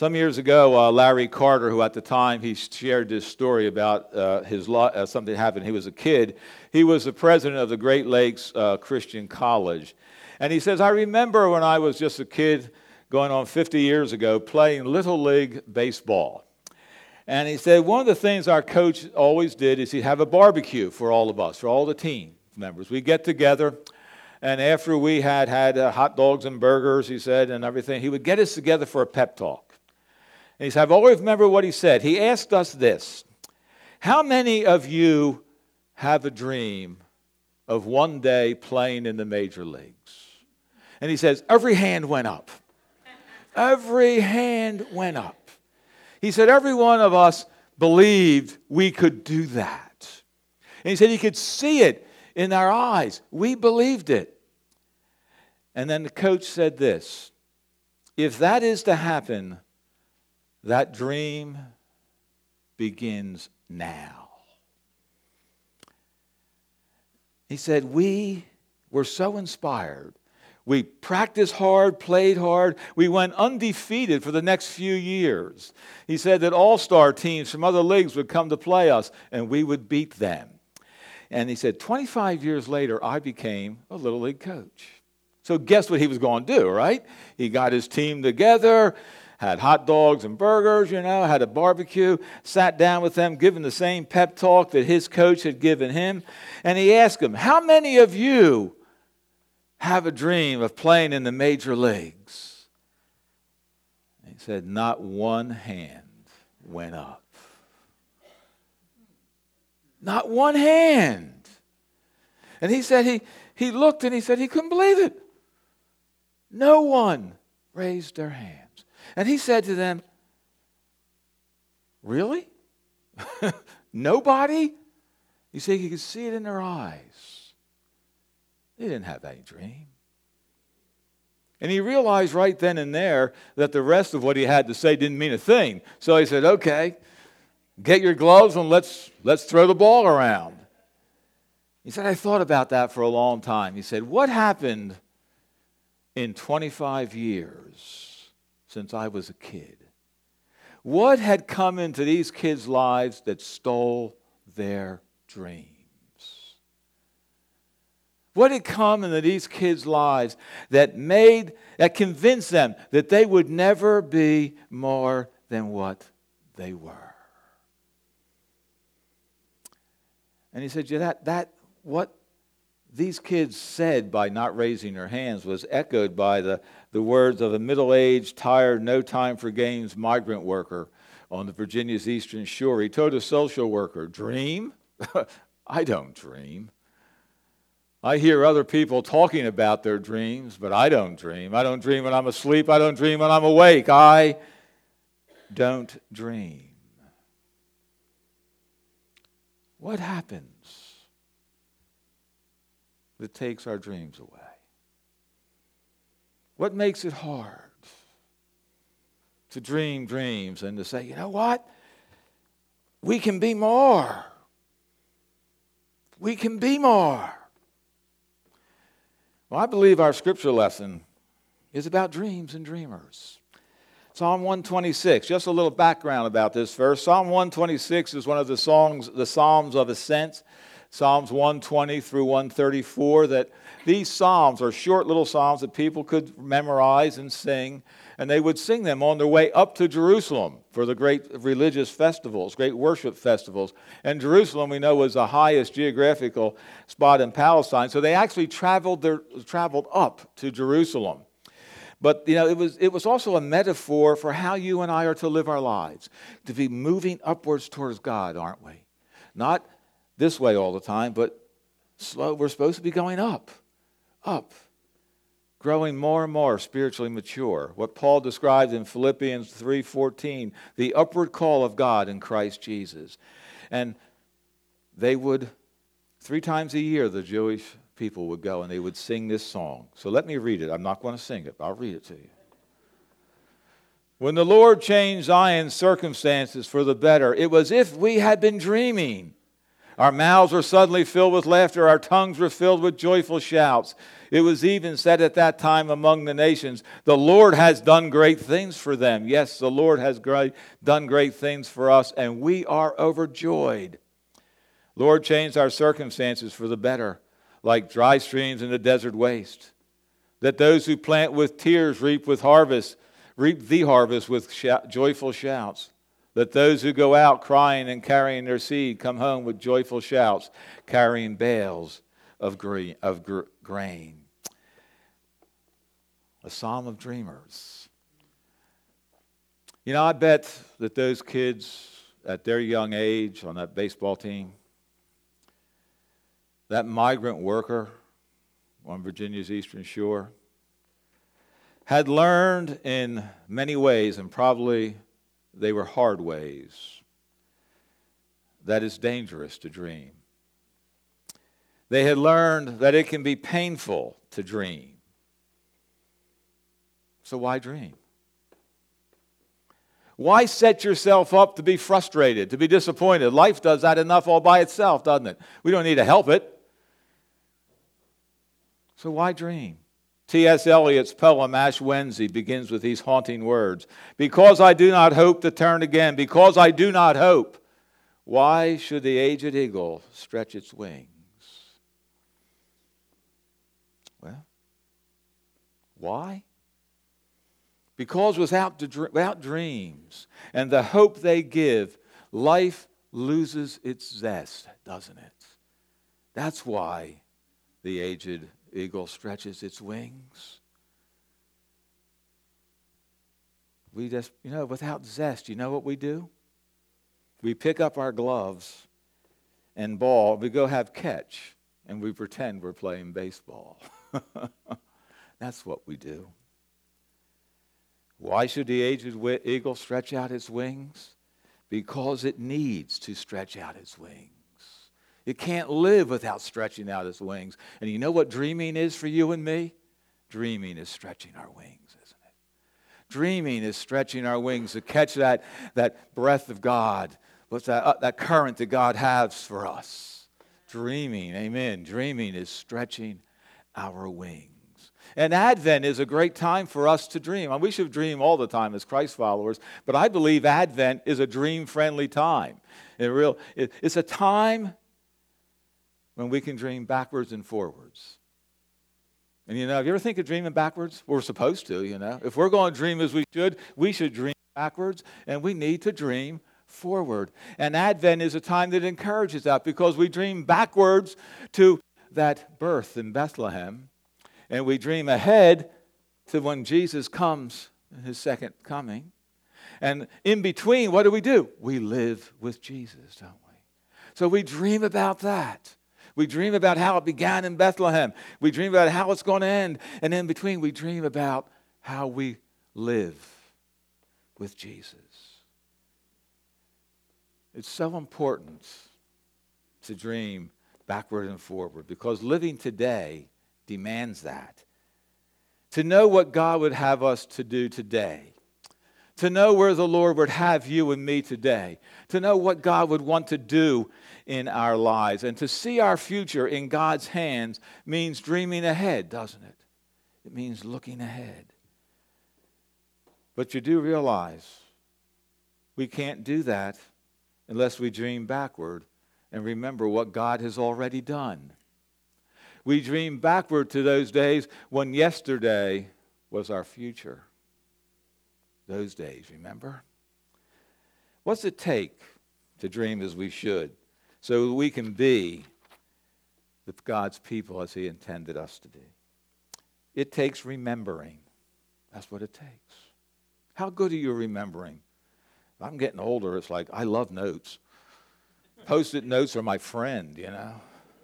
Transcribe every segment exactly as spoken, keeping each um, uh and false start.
Some years ago, uh, Larry Carter, who at the time he shared this story about uh, his lo- uh, something happened. He was a kid. He was the president of the Great Lakes uh, Christian College. And he says, I remember when I was just a kid going on fifty years ago playing Little League baseball. And he said one of the things our coach always did is he'd have a barbecue for all of us, for all the team members. We'd get together, and after we had had uh, hot dogs and burgers, he said, and everything, he would get us together for a pep talk. And he said, I've always remembered what he said. He asked us this: how many of you have a dream of one day playing in the major leagues? And he says, every hand went up. Every hand went up. He said, every one of us believed we could do that. And he said he could see it in our eyes. We believed it. And then the coach said this: if that is to happen, that dream begins now. He said, we were so inspired. We practiced hard, played hard. We went undefeated for the next few years. He said that all-star teams from other leagues would come to play us, and we would beat them. And he said, twenty-five years later, I became a Little League coach. So guess what he was going to do, right? He got his team together, had hot dogs and burgers, you know, had a barbecue, sat down with them, given the same pep talk that his coach had given him. And he asked them, how many of you have a dream of playing in the major leagues? He said, not one hand went up. Not one hand. And he said he, he looked and he said he couldn't believe it. No one raised their hands. And he said to them, really? Nobody? You see, you could see it in their eyes. They didn't have any dream. And he realized right then and there that the rest of what he had to say didn't mean a thing. So he said, okay, get your gloves and let's, let's throw the ball around. He said, I thought about that for a long time. He said, what happened in twenty-five years since I was a kid? What had come into these kids' lives that stole their dreams? What had come into these kids' lives that made, that convinced them that they would never be more than what they were? And he said, yeah, that, that, what these kids said by not raising their hands was echoed by the, the words of a middle-aged, tired, no time for games migrant worker on the Virginia's Eastern Shore. He told a social worker, dream? I don't dream. I hear other people talking about their dreams, but I don't dream. I don't dream when I'm asleep. I don't dream when I'm awake. I don't dream. What happens that takes our dreams away? What makes it hard to dream dreams and to say, you know what? We can be more. We can be more. Well, I believe our scripture lesson is about dreams and dreamers. Psalm one twenty-six, just a little background about this verse. Psalm one twenty-six is one of the songs, the Psalms of Ascent. Psalms one twenty through one thirty-four, that these psalms are short little psalms that people could memorize and sing, and they would sing them on their way up to Jerusalem for the great religious festivals, great worship festivals. And Jerusalem, we know, was the highest geographical spot in Palestine, so they actually traveled their, traveled up to Jerusalem. But, you know, it was, it was also a metaphor for how you and I are to live our lives, to be moving upwards towards God, aren't we? Not this way all the time, but slow. We're supposed to be going up, up, growing more and more spiritually mature. What Paul described in Philippians three fourteen, the upward call of God in Christ Jesus. And they would, three times a year, the Jewish people would go and they would sing this song. So let me read it. I'm not going to sing it, but I'll read it to you. When the Lord changed Zion's circumstances for the better, it was as if we had been dreaming. Our mouths were suddenly filled with laughter. Our tongues were filled with joyful shouts. It was even said at that time among the nations, the Lord has done great things for them. Yes, the Lord has great, done great things for us, and we are overjoyed. Lord, change our circumstances for the better, like dry streams in the desert waste. That those who plant with tears reap with harvest, reap the harvest with sh- joyful shouts. Let those who go out crying and carrying their seed come home with joyful shouts, carrying bales of grain. Of gr- grain. A psalm of dreamers. You know, I bet that those kids at their young age on that baseball team, that migrant worker on Virginia's Eastern Shore, had learned in many ways, and probably they were hard ways, that it's dangerous to dream. They had learned that it can be painful to dream. So why dream? Why set yourself up to be frustrated, to be disappointed? Life does that enough all by itself, doesn't it? We don't need to help it. So why dream? T S Eliot's poem, Ash Wednesday, begins with these haunting words. Because I do not hope to turn again, because I do not hope, why should the aged eagle stretch its wings? Well, why? Because without, the, without dreams and the hope they give, life loses its zest, doesn't it? That's why the aged eagle stretches its wings. We just, you know, without zest, you know what we do? We pick up our gloves and ball, we go have catch, and we pretend we're playing baseball. That's what we do. Why should the aged eagle stretch out its wings? Because it needs to stretch out its wings. It can't live without stretching out its wings. And you know what dreaming is for you and me? Dreaming is stretching our wings, isn't it? Dreaming is stretching our wings to catch that, that breath of God. What's that, uh, that current that God has for us? Dreaming, amen. Dreaming is stretching our wings. And Advent is a great time for us to dream. And we should dream all the time as Christ followers, but I believe Advent is a dream-friendly time. It real, it, it's a time when we can dream backwards and forwards. And you know, have you ever think of dreaming backwards? We're supposed to, you know. If we're going to dream as we should, we should dream backwards, and we need to dream forward. And Advent is a time that encourages that because we dream backwards to that birth in Bethlehem, and we dream ahead to when Jesus comes in his second coming. And in between, what do we do? We live with Jesus, don't we? So we dream about that. We dream about how it began in Bethlehem. We dream about how it's going to end. And in between, we dream about how we live with Jesus. It's so important to dream backward and forward because living today demands that. To know what God would have us to do today. To know where the Lord would have you and me today. To know what God would want to do in our lives. And to see our future in God's hands means dreaming ahead, doesn't it? It means looking ahead. But you do realize we can't do that unless we dream backward and remember what God has already done. We dream backward to those days when yesterday was our future. Those days, remember? What's it take to dream as we should so that we can be the God's people as he intended us to be? It takes remembering. That's what it takes. How good are you remembering? I'm getting older. It's like I love notes. Post-it notes are my friend, you know.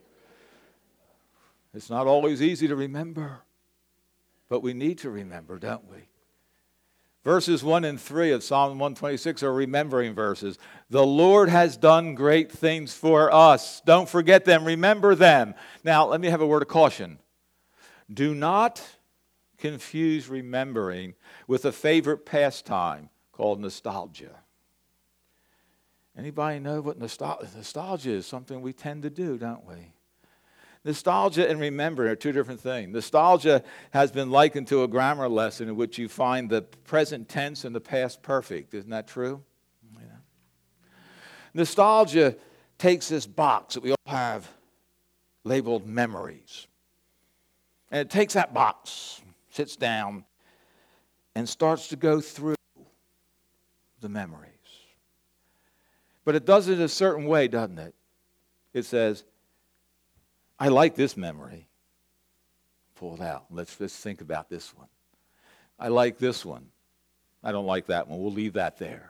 It's not always easy to remember, but we need to remember, don't we? Verses one and three of Psalm one twenty-six are remembering verses. The Lord has done great things for us. Don't forget them. Remember them. Now, let me have a word of caution. Do not confuse remembering with a favorite pastime called nostalgia. Anybody know what nostalgia, nostalgia is? Something we tend to do, don't we? Nostalgia and remembering are two different things. Nostalgia has been likened to a grammar lesson in which you find the present tense and the past perfect. Isn't that true? Yeah. Nostalgia takes this box that we all have labeled memories. And it takes that box, sits down, and starts to go through the memories. But it does it a certain way, doesn't it? It says, I like this memory. Pull it out. Let's just think about this one. I like this one. I don't like that one. We'll leave that there.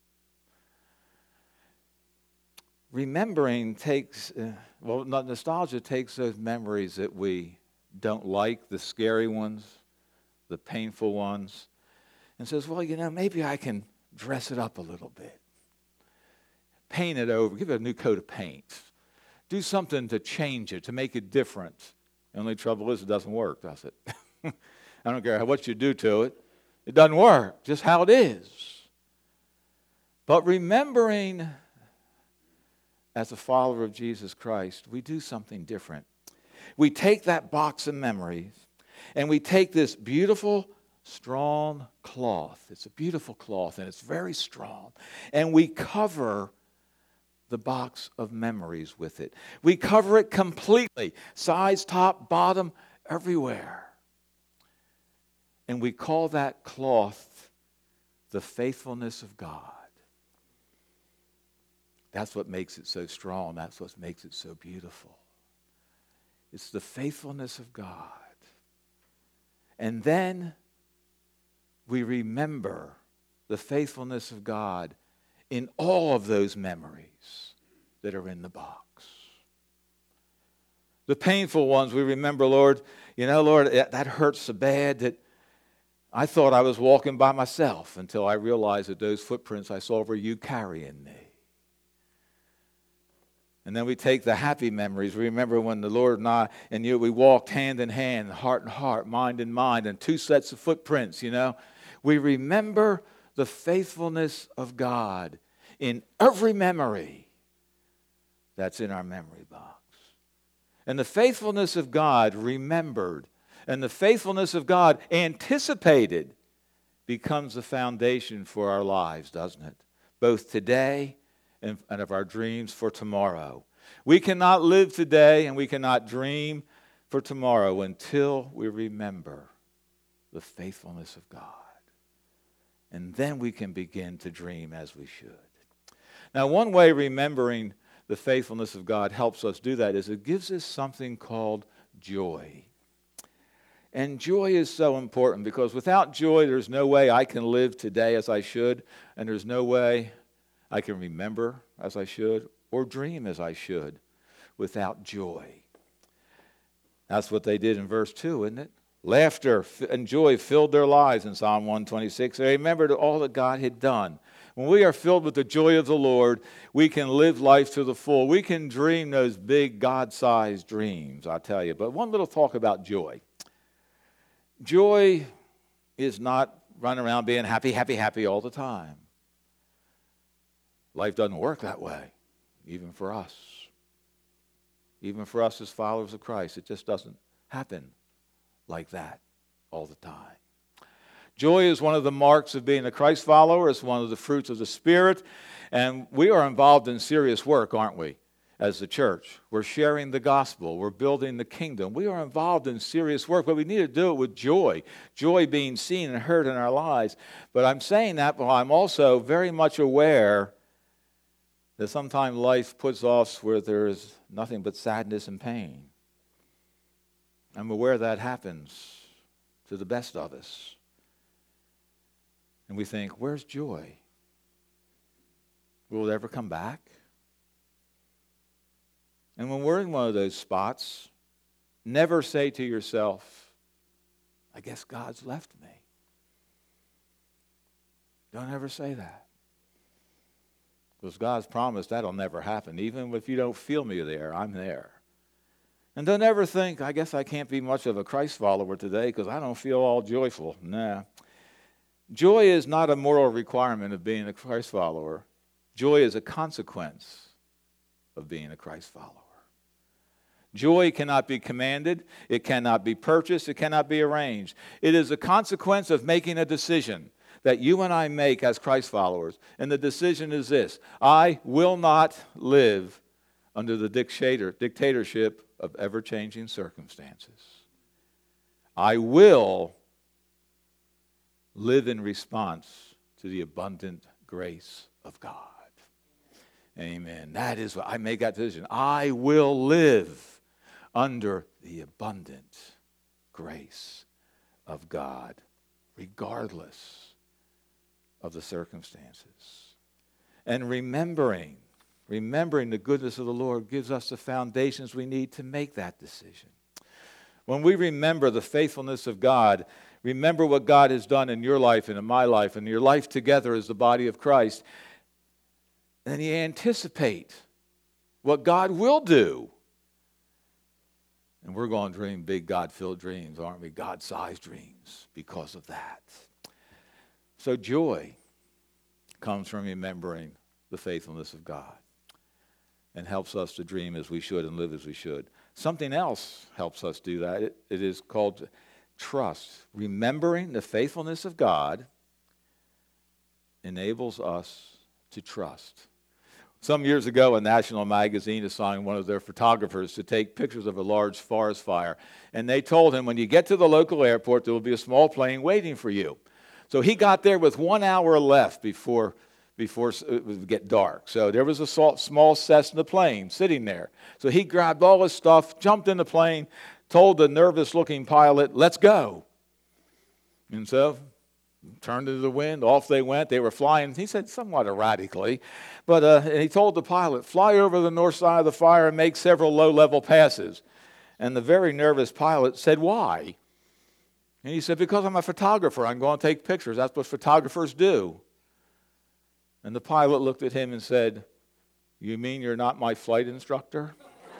Remembering takes, uh, well, nostalgia takes those memories that we don't like, the scary ones, the painful ones, and says, well, you know, maybe I can dress it up a little bit. Paint it over. Give it a new coat of paint. Do something to change it, to make it different. The only trouble is it doesn't work, does it? I don't care what you do to it. It doesn't work, just how it is. But remembering, as a follower of Jesus Christ, we do something different. We take that box of memories and we take this beautiful, strong cloth. It's a beautiful cloth and it's very strong. And we cover the box of memories with it. We cover it completely, sides, top, bottom, everywhere. And we call that cloth the faithfulness of God. That's what makes it so strong. That's what makes it so beautiful. It's the faithfulness of God. And then we remember the faithfulness of God in all of those memories that are in the box. The painful ones we remember, Lord, you know, Lord, that hurts so bad that I thought I was walking by myself until I realized that those footprints I saw were you carrying me. And then we take the happy memories. We remember when the Lord and I and you, we walked hand in hand, heart in heart, mind in mind, and two sets of footprints, you know. We remember the faithfulness of God in every memory that's in our memory box. And the faithfulness of God remembered, and the faithfulness of God anticipated becomes the foundation for our lives, doesn't it? Both today and of our dreams for tomorrow. We cannot live today and we cannot dream for tomorrow until we remember the faithfulness of God. And then we can begin to dream as we should. Now, one way remembering the faithfulness of God helps us do that is it gives us something called joy. And joy is so important because without joy, there's no way I can live today as I should, and there's no way I can remember as I should or dream as I should without joy. That's what they did in verse two, isn't it? Laughter and joy filled their lives in Psalm one twenty-six. They remembered all that God had done. When we are filled with the joy of the Lord, we can live life to the full. We can dream those big God-sized dreams, I'll tell you. But one little talk about joy. Joy is not running around being happy, happy, happy all the time. Life doesn't work that way, even for us. Even for us as followers of Christ, it just doesn't happen like that all the time. Joy is one of the marks of being a Christ follower. It's one of the fruits of the Spirit. And we are involved in serious work, aren't we, as the church? We're sharing the gospel. We're building the kingdom. We are involved in serious work, but we need to do it with joy. Joy being seen and heard in our lives. But I'm saying that while I'm also very much aware that sometimes life puts us where there is nothing but sadness and pain. I'm aware that happens to the best of us. And we think, where's joy? Will it ever come back? And when we're in one of those spots, never say to yourself, I guess God's left me. Don't ever say that. Because God's promised that'll never happen. Even if you don't feel me there, I'm there. And don't ever think, I guess I can't be much of a Christ follower today because I don't feel all joyful. Nah. Joy is not a moral requirement of being a Christ follower. Joy is a consequence of being a Christ follower. Joy cannot be commanded. It cannot be purchased. It cannot be arranged. It is a consequence of making a decision that you and I make as Christ followers. And the decision is this: I will not live under the dictator, dictatorship of ever-changing circumstances. I will live in response to the abundant grace of God. Amen. That is what I make that decision. I will live under the abundant grace of God, regardless of the circumstances. And remembering, remembering the goodness of the Lord gives us the foundations we need to make that decision. When we remember the faithfulness of God, remember what God has done in your life and in my life and your life together as the body of Christ, then you anticipate what God will do. And we're going to dream big God-filled dreams, aren't we? God-sized dreams because of that. So joy comes from remembering the faithfulness of God and helps us to dream as we should and live as we should. Something else helps us do that. It, it is called trust. Remembering the faithfulness of God enables us to trust. Some years ago, a national magazine assigned one of their photographers to take pictures of a large forest fire. And they told him, when you get to the local airport, there will be a small plane waiting for you. So he got there with one hour left before, before it would get dark. So there was a small Cessna plane sitting there. So he grabbed all his stuff, jumped in the plane, told the nervous-looking pilot, "Let's go." And so turned into the wind, off they went. They were flying, he said somewhat erratically, but uh, and he told the pilot, "Fly over the north side of the fire and make several low-level passes." And the very nervous pilot said, "Why?" And he said, "Because I'm a photographer. I'm going to take pictures. That's what photographers do." And the pilot looked at him and said, "You mean you're not my flight instructor?"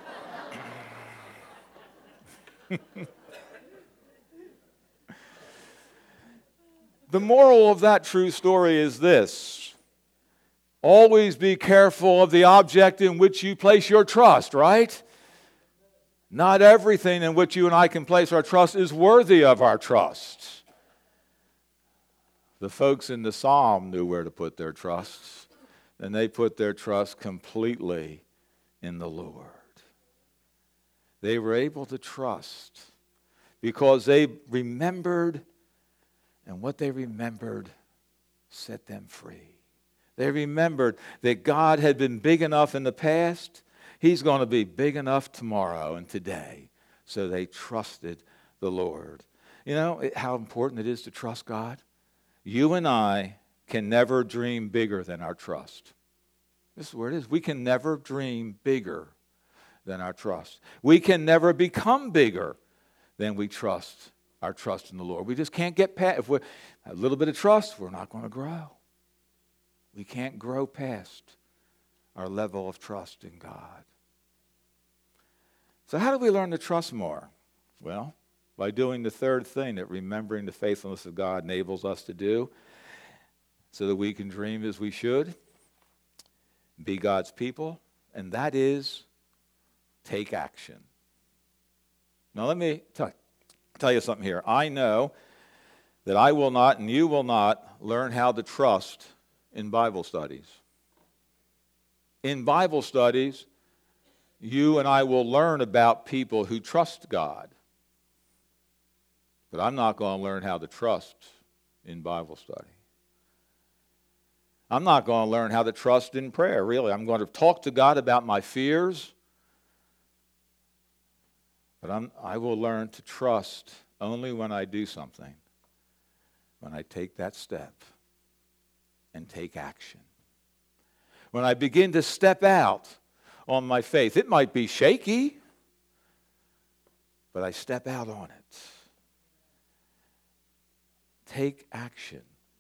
The moral of that true story is this: always be careful of the object in which you place your trust, right? Not everything in which you and I can place our trust is worthy of our trust. The folks in the psalm knew where to put their trusts, and they put their trust completely in the Lord. They were able to trust because they remembered, and what they remembered set them free. They remembered that God had been big enough in the past. He's going to be big enough tomorrow and today. So they trusted the Lord. You know how important it is to trust God? You and I can never dream bigger than our trust. This is where it is. We can never dream bigger than our trust. We can never become bigger than we trust our trust in the Lord. We just can't get past. If we're a little bit of trust, we're not going to grow. We can't grow past our level of trust in God. So how do we learn to trust more? Well, by doing the third thing that remembering the faithfulness of God enables us to do, so that we can dream as we should, be God's people, and that is take action. Now let me tell, tell you something here. I know that I will not and you will not learn how to trust in Bible studies. In Bible studies, you and I will learn about people who trust God. But I'm not going to learn how to trust in Bible study. I'm not going to learn how to trust in prayer, really. I'm going to talk to God about my fears. But I'm, I will learn to trust only when I do something. When I take that step and take action. When I begin to step out on my faith. It might be shaky, but I step out on it. Take action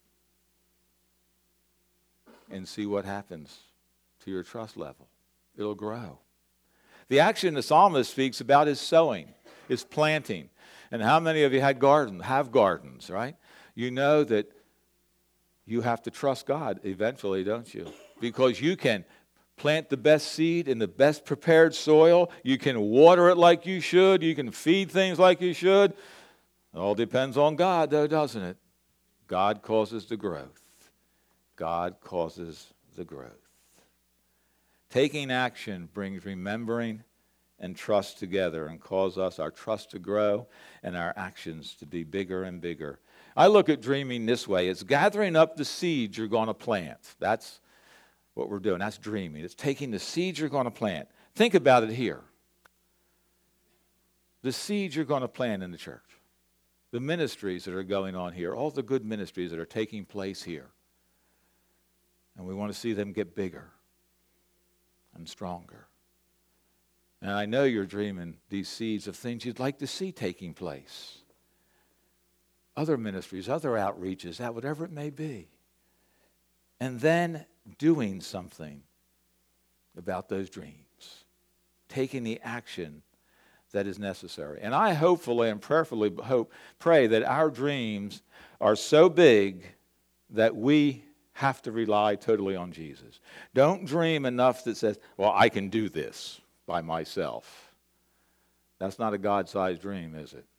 and see what happens to your trust level. It'll grow. The action the psalmist speaks about is sowing, is planting. And how many of you had gardens, have gardens, right? You know that you have to trust God eventually, don't you? because you can plant the best seed in the best prepared soil. You can water it like you should. You can feed things like you should. It all depends on God, though, doesn't it? God causes the growth. God causes the growth. Taking action brings remembering and trust together and cause us, our trust to grow and our actions to be bigger and bigger. I look at dreaming this way. It's gathering up the seeds you're going to plant. That's what we're doing. That's dreaming. It's taking the seeds you're going to plant. Think about it here. The seeds you're going to plant in the church. The ministries that are going on here. All the good ministries that are taking place here. And we want to see them get bigger and stronger. And I know you're dreaming these seeds of things you'd like to see taking place. Other ministries, other outreaches, that whatever it may be. And then doing something about those dreams. Taking the action that is necessary. And I hopefully and prayerfully hope, pray that our dreams are so big that we have to rely totally on Jesus. Don't dream enough that says, well, I can do this by myself. That's not a God-sized dream, is it?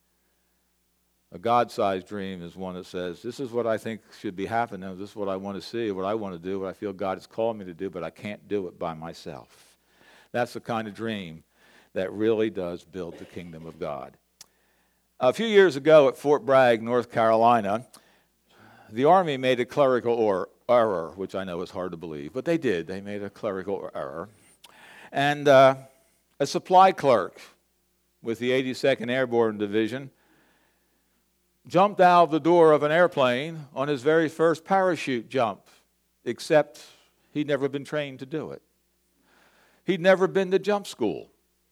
A God-sized dream is one that says, this is what I think should be happening, this is what I want to see, what I want to do, what I feel God has called me to do, but I can't do it by myself. That's the kind of dream that really does build the kingdom of God. A few years ago at Fort Bragg, North Carolina, the Army made a clerical or error, which I know is hard to believe, but they did. They made a clerical error. And uh, a supply clerk with the eighty-second Airborne Division jumped out of the door of an airplane on his very first parachute jump, except he'd never been trained to do it. He'd never been to jump school.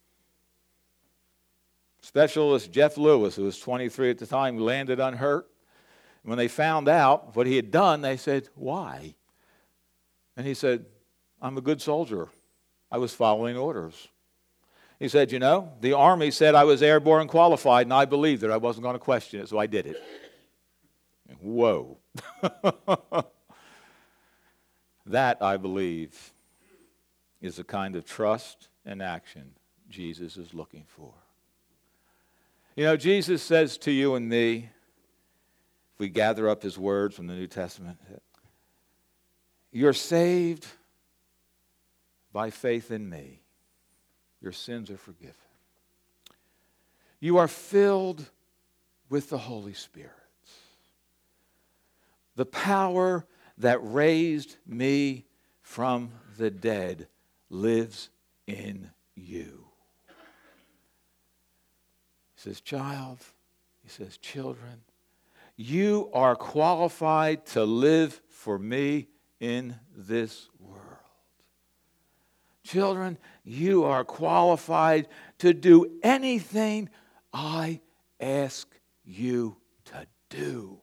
Specialist Jeff Lewis, who was twenty-three at the time, landed unhurt. When they found out what he had done, they said, why? And he said, I'm a good soldier. I was following orders. He said, you know, the Army said I was airborne qualified, and I believed it. I wasn't going to question it, so I did it. Whoa. That, I believe, is the kind of trust and action Jesus is looking for. You know, Jesus says to you and me, if we gather up his words from the New Testament, you're saved by faith in me. Your sins are forgiven. You are filled with the Holy Spirit. The power that raised me from the dead lives in you. He says, child, he says, children, you are qualified to live for me in this world. Children, you are qualified to do anything I ask you to do.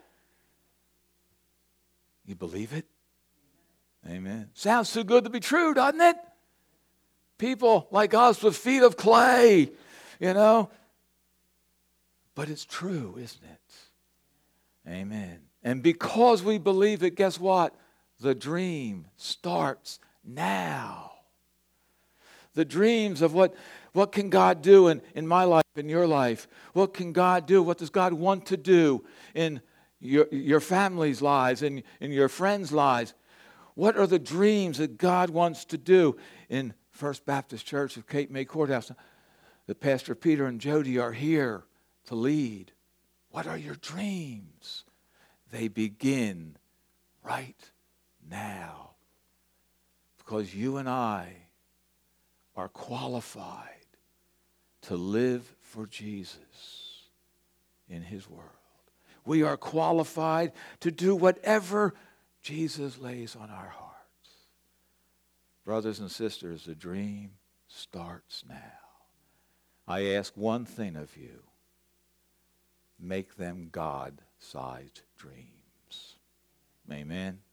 You believe it? Amen. Sounds too good to be true, doesn't it? People like us with feet of clay, you know. But it's true, isn't it? Amen. And because we believe it, guess what? The dream starts now. The dreams of what, what can God do in, in my life, in your life? What can God do? What does God want to do in your, your family's lives, in, in your friends' lives? What are the dreams that God wants to do in First Baptist Church of Cape May Courthouse? The Pastor Peter and Jody are here to lead. What are your dreams? They begin right now. Because you and I are qualified to live for Jesus in his world. We are qualified to do whatever Jesus lays on our hearts. Brothers and sisters, the dream starts now. I ask one thing of you. Make them God-sized dreams. Amen.